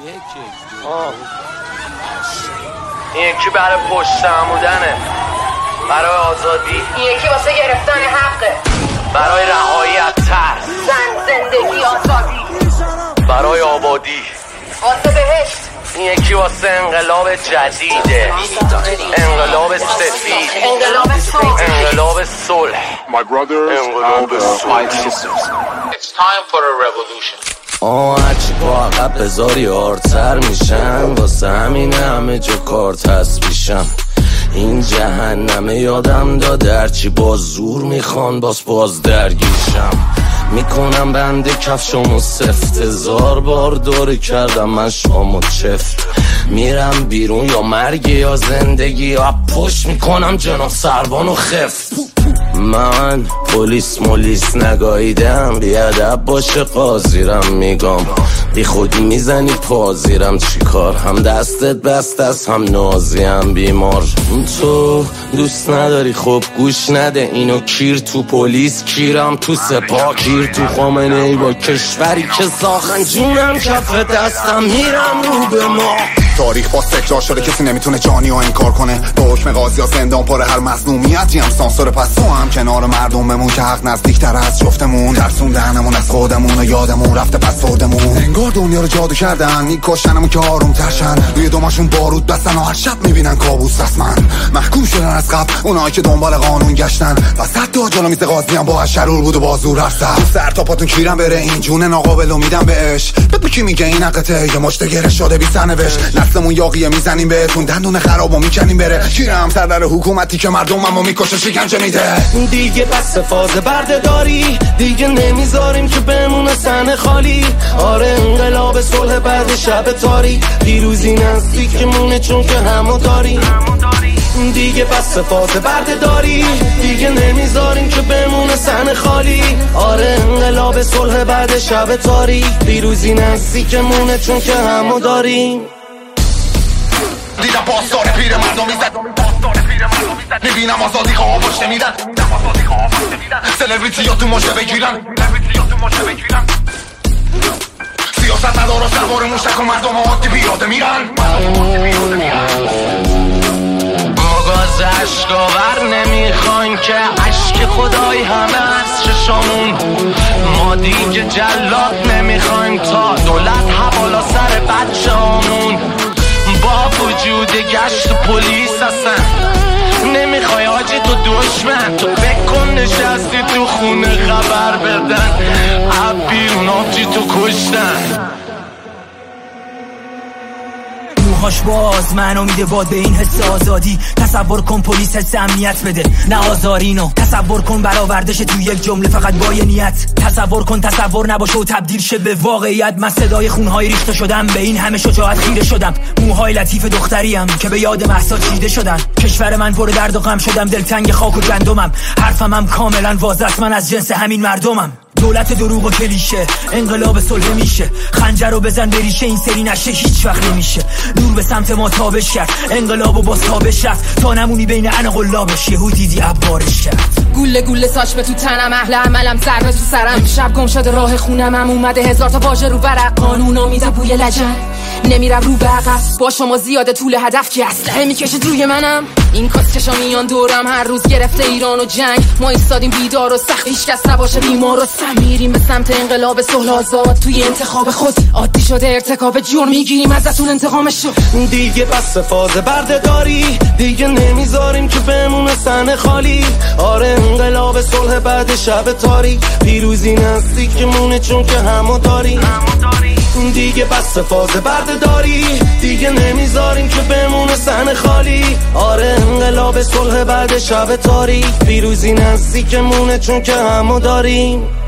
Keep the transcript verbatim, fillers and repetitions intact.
این یکی برای پشت عمودنه، برای آزادی. این یکی واسه گرفتن حقه، برای رهایی از ترس. زن، زندگی، آزادی. برای آبادی، واسه بهشت. این یکی واسه انقلاب جدیده، انقلاب سفید، انقلاب صلح، انقلاب صلح. My brothers انقلاب and my sisters. It's time for a revolution. آه هرچی با عقب بذاری آرتر میشن، واسه همین همه جا کارت هست پیشم. این جهنمه یادم داده هرچی باز زور میخوان باز باز درگیرشم. میکنم بنده کفشمو سفت، هزار بار دوره کردم من شامو چفت. میرم بیرون یا مرگ یا زندگی، یا پشت میکنم جناب سربانو خفت. من پلیس مولیس نگاهیدم، بیادب باشه قاضیرم میگم، بی خودی میزنی پازیرم چیکار، هم دستت بست است هم نازیم بیمار. تو دوست نداری خب گوش نده اینو، کیر تو پلیس کیرم تو سپاه، کیر تو خامنه ای با کشوری که ساخن جونم کف دستم میرم رو به ما. تاریخ باز تکرار شده، کسی نمیتونه جانی ها انکار کنه. با حکم قاضی ها زندان پاره هر مظلومیتی هم سانسور، پس تو هم کنار مردم بمون که حق نزدیکتر از جفتمون. ترسوندنمون از خودمون و یادمون رفته پس فردمون. انگار دنیا رو جادو کردن، میکشنمون که آروم ترشن. روی دوماشون بارود بستن و هر شب میبینن کابوس رسمن. محکوم شدن از قبل اونایی که دنبال قانون گشتن، و صد تا جلو میز قاضی هم با شرور بود و بازور هستن. سر تا پاتون کیرم بره این جون ناقابل امیدم بهش. بگو کی میگه این حقته، یه مشت گره شده بی سرنوشت. نسلمون یاقیه میزنیم بهتون، دندون خرابو میکنیم بره. کیرم سردر حکومتی که مردممو میکشه شکنجه میده. دیگه بس فاز بردهداری، دیگه نمیذاریم که بمونه سن خالی. آره انقلاب صلح بعد شب تاریک، پیروزی نزدیکمونه چون که همو داری. دیگه بس فاز بردهداری، دیگه نمیذاریم که بمونه سن خالی. آره انقلاب صلح بعد شب تاریک، پیروزی نزدیکمونه چون که همو داریم. دیدم پاسدار پیر مردم میزد، میبینم آزادی خواه پشته میدن. سلبریتی ها تو ماشه بگیرن، سیاست ندارا سوار موشک و مردم عادی پیاده میرن. مگاز عشقاور نمیخواین که عشق خدای همه از چشامون. ما دیگه جلاد نمیخوایم تا دولت حوالا سر بچه همون. با وجود گشت پلیس هستن، نمیخوای آجی تو دشمن، تو بکن نشستی تو خونه خبر بدن. عبیرون آجی تو کشتن. موهاش باز منو میده باد به این حس آزادی. تصور کن پلیس حس امنیت بده نه آزارینو. تصور کن برآوردش تو یک جمله فقط با یه نیت. تصور کن تصور نباشه و تبدیل شه به واقعیت. من صدای خونهای ریخته شدم، به این همه شجاعت خیره شدم. موهای لطیف دختریم که به یاد مهسا چیده شدن. کشور من پر درد و غم شدم، دلتنگ خاک و گندمم. حرفم هم کاملا واضح است، من از جنس همین مردمم. دولت دروغ و کلیشه، انقلاب صلح میشه. خنجر رو بزن بریشه، این سری نشه هیچ وقت نمیشه. نور به سمت ما تابش کرد، انقلاب و باز تابش رفت. تا نمونی بین ان قلابش، یهو دیدی عبارش کرد. گوله گوله ساچ به تو تنم، اهل عملم ضربه تو سرم. شب گم شده راه خونم، هم اومده هزار تا واژه رو ورق. قانونا میده بوی لجن، نمیرم رو به عقب. با شما زیاده طول هدف که اسلحه میکشید روی منم. این کسکشا میان دورم، هر روز گرفته ایران و جنگ. ما ایستادیم بیدار و سخت، هیچ کس نباشه بیمار و سم. میریم به سمت انقلاب صلح آزاد، توی انتخاب خود عادی شده ارتکاب جرم، میگیریم ازتون انتقامش رو. دیگه بس فاز بردهداری، دیگه نمیذاریم که بمونه سن خالی. آره انقلاب صلح بعد شب تاریک، پیروزی نزدیکمونه چون که همو داری. دیگه بس فاز بردهداری، دیگه نمیذاریم که بمونه سن خالی. آره انقلاب صلح بعد شب تاریک، پیروزی نزدیکمونه چون که همو داریم.